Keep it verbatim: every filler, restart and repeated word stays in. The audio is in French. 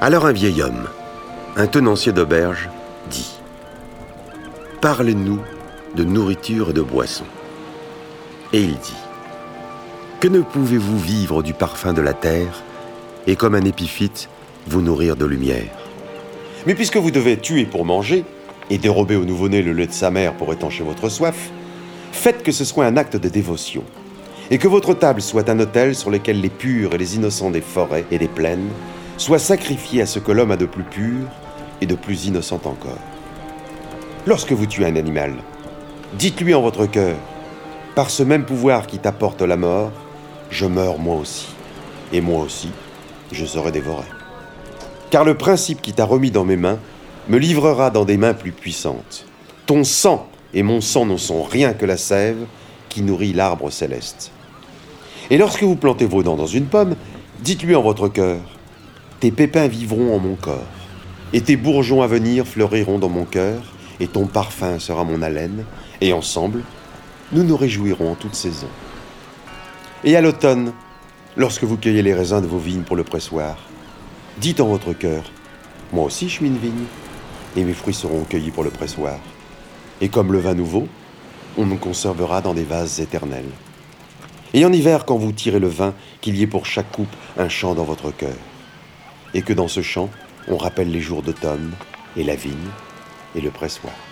Alors un vieil homme, un tenancier d'auberge, dit « Parlez-nous de nourriture et de boisson. » Et il dit « Que ne pouvez-vous vivre du parfum de la terre et comme un épiphyte, vous nourrir de lumière? Mais puisque vous devez tuer pour manger et dérober au nouveau-né le lait de sa mère pour étancher votre soif, faites que ce soit un acte de dévotion et que votre table soit un autel sur lequel les purs et les innocents des forêts et des plaines soient sacrifiés à ce que l'homme a de plus pur et de plus innocent encore. Lorsque vous tuez un animal, dites-lui en votre cœur, par ce même pouvoir qui t'apporte la mort, je meurs moi aussi, et moi aussi, je serai dévoré. Car le principe qui t'a remis dans mes mains me livrera dans des mains plus puissantes. Ton sang et mon sang ne sont rien que la sève qui nourrit l'arbre céleste. Et lorsque vous plantez vos dents dans une pomme, dites-lui en votre cœur, tes pépins vivront en mon corps, et tes bourgeons à venir fleuriront dans mon cœur, et ton parfum sera mon haleine, et ensemble, nous nous réjouirons en toute saison. Et à l'automne, lorsque vous cueillez les raisins de vos vignes pour le pressoir, dites en votre cœur, moi aussi je suis une vigne, et mes fruits seront cueillis pour le pressoir. Et comme le vin nouveau, on nous conservera dans des vases éternels. Et en hiver, quand vous tirez le vin, qu'il y ait pour chaque coupe un chant dans votre cœur, et que dans ce chant, on rappelle les jours d'automne, et la vigne, et le pressoir.